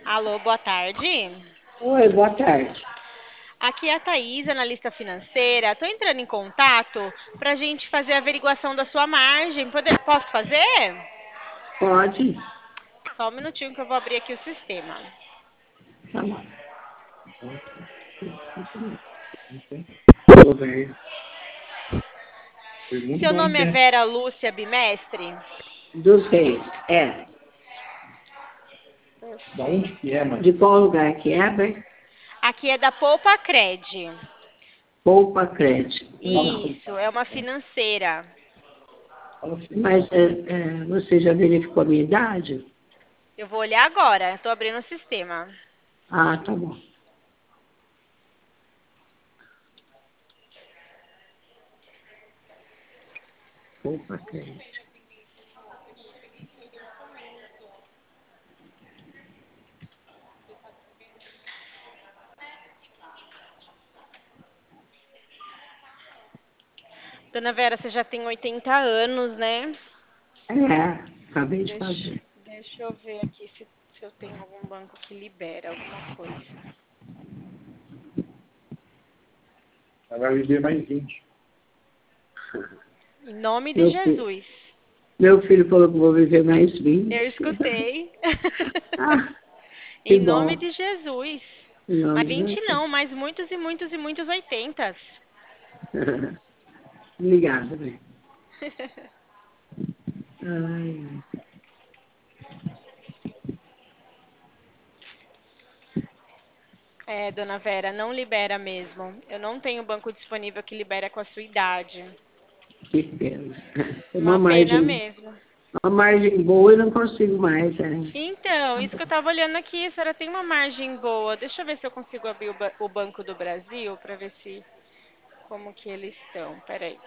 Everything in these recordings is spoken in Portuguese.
Alô, boa tarde. Oi, boa tarde. Aqui é a Thaís, analista financeira. Estou entrando em contato para a gente fazer a averiguação da sua margem. Posso fazer? Pode? Só um minutinho que eu vou abrir aqui o sistema. Tá bom. Ô, velho, foi muito Seu bom nome é ter. Vera Lúcia Bimestre? Dos Reis, é. Da onde Perfeito. que é, mano? De qual lugar que é, velho? Aqui é da Poupa Cred. Poupa Crédito. Isso, é uma financeira. Mas você já verificou a minha idade? Eu vou olhar agora, estou abrindo o sistema. Ah, tá bom. Poupa Crédito. Dona Vera, você já tem 80 anos, né? É, acabei de Deixa, fazer. deixa eu ver aqui se eu tenho algum banco que libera alguma coisa. Ela vai viver mais 20. Em nome de Meu filho, Jesus. meu filho falou que vou viver mais Eu 20. escutei. Ah, que Em nome bom. de Jesus. Em Mas nome de 20 Jesus. não, mas muitos e muitos e muitos 80. Obrigada, velho. Ai, É, dona Vera, não libera mesmo. Eu não tenho banco disponível que libera com a sua idade. que pena. Tem Uma pena mesmo. uma margem boa e não consigo mais. Então, Tá isso que eu bom. estava olhando aqui, a senhora tem uma margem boa. Deixa eu ver se eu consigo abrir o Banco do Brasil para ver se como que eles estão. Peraí.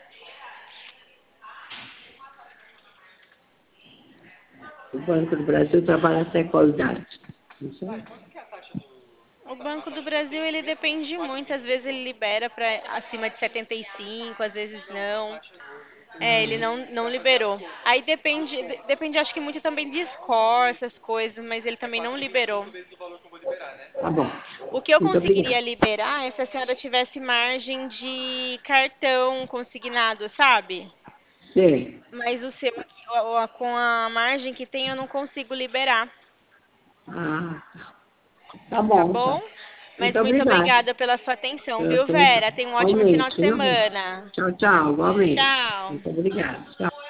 O Banco do Brasil trabalha até qual idade? Não sei. O Banco do Brasil, ele depende muito. Às vezes ele libera para acima de 75, às vezes não. É, ele não liberou. Aí depende, acho que muito também de score, essas coisas, mas ele também não liberou. Tá bom. O que eu Muito conseguiria obrigada. liberar é se a senhora tivesse margem de cartão consignado, sabe? Sei. Mas o seu aqui, com a margem que tem, eu não consigo liberar, Ah, tá tá bom, bom? então. Mas Muito muito obrigada. obrigada pela sua atenção, Eu viu, tô muito... Vera? Tenha um ótimo final Igualmente, de viu? semana. Tchau, tchau. Igualmente. Tchau. Muito obrigada. Tchau.